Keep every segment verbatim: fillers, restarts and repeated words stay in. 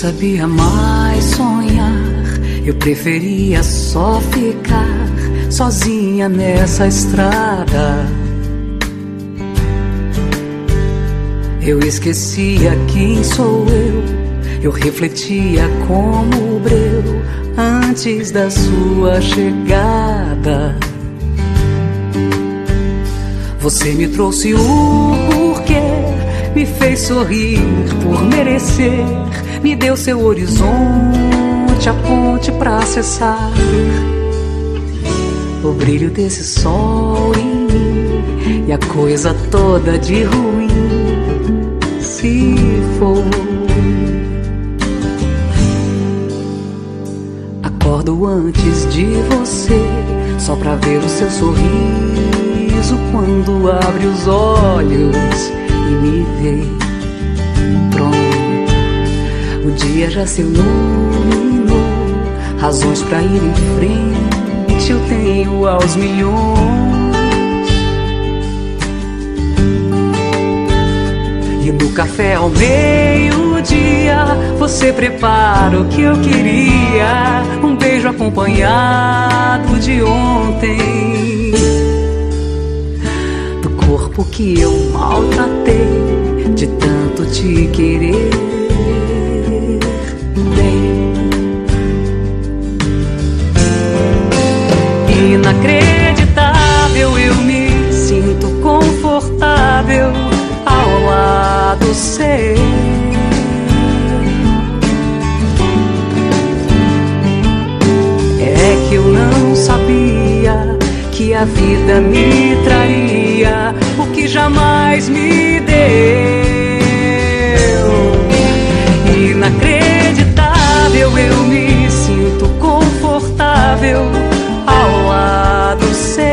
sabia mais sonhar, eu preferia só ficar sozinha nessa estrada. Eu esquecia quem sou eu, eu refletia como o breu antes da sua chegada. Você me trouxe o porquê, me fez sorrir por merecer, me deu seu horizonte, a ponte pra acessar o brilho desse sol em mim, e a coisa toda de ruim se foi. Acordo antes de você, só pra ver o seu sorriso quando abre os olhos e me vê. Pronto, o dia já se iluminou, razões pra ir em frente eu tenho aos milhões. E no café ao meio-dia você prepara o que eu queria, um beijo acompanhado de ontem, do corpo que eu maltratei de tanto te querer bem. Inacreditável, eu me sinto confortável ao lado seu. É que eu não sabia que a vida me traria o que jamais me deu. Inacreditável, eu me sinto confortável ao lado seu.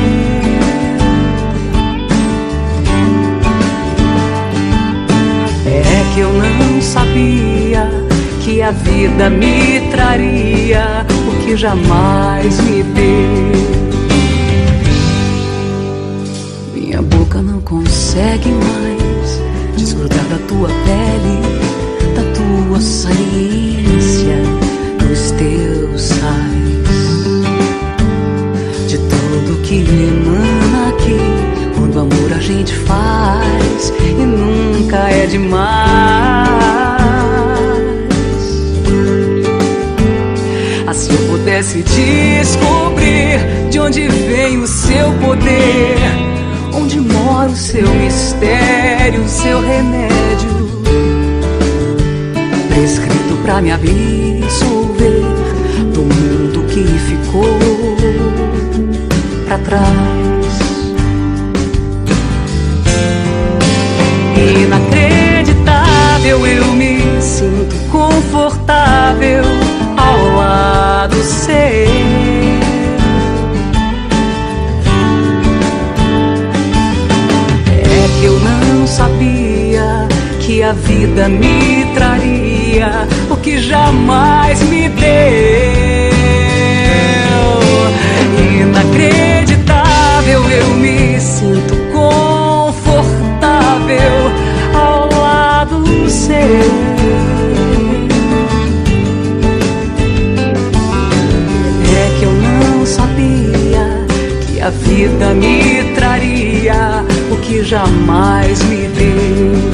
É que eu não sabia que a vida me traria o que jamais me deu. Minha boca não consegue mais desgrudar da tua pele, da tua saliência, dos teus sais, de tudo que emana aqui quando amor a gente faz e nunca é demais. Se eu pudesse descobrir de onde vem o seu poder, onde mora o seu mistério, o seu remédio, prescrito pra me absolver do mundo que ficou pra trás. Inacreditável, eu me sinto confortável ao lado seu. É que eu não sabia que a vida me traria o que jamais me deu. Inacreditável, eu me sinto confortável ao lado seu. A vida me traria o que jamais me deu.